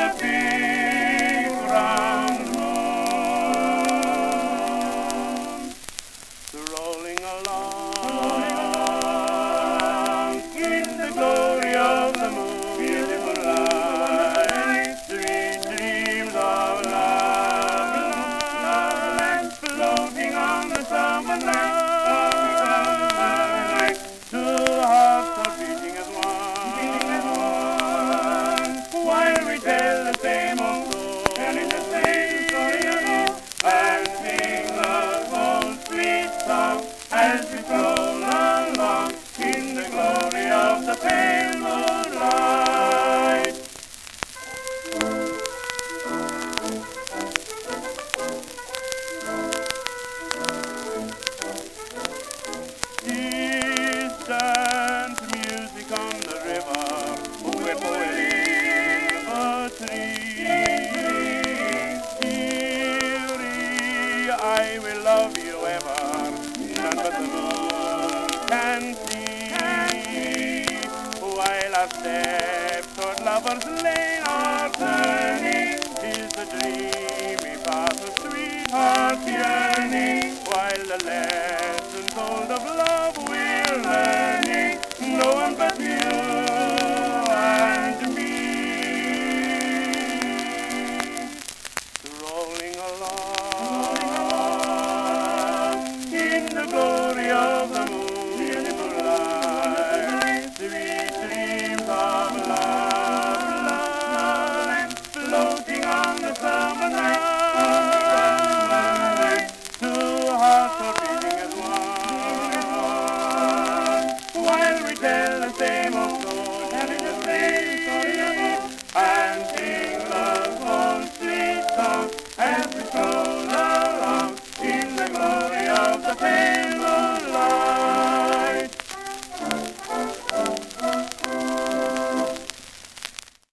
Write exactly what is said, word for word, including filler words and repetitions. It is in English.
the big round moon, rolling along in the glory of the moon. Beautiful light, sweet dreams of love, love, and floating on the summer night. Two hearts are beating as one, while we tell the same old story, telling the same story and sing the old sweet song as we stroll along in the glory of the pale moonlight. Distant music on the river, whistling a tree. Dearie, I will love you ever, none but the moon can see. While our steps toward lovers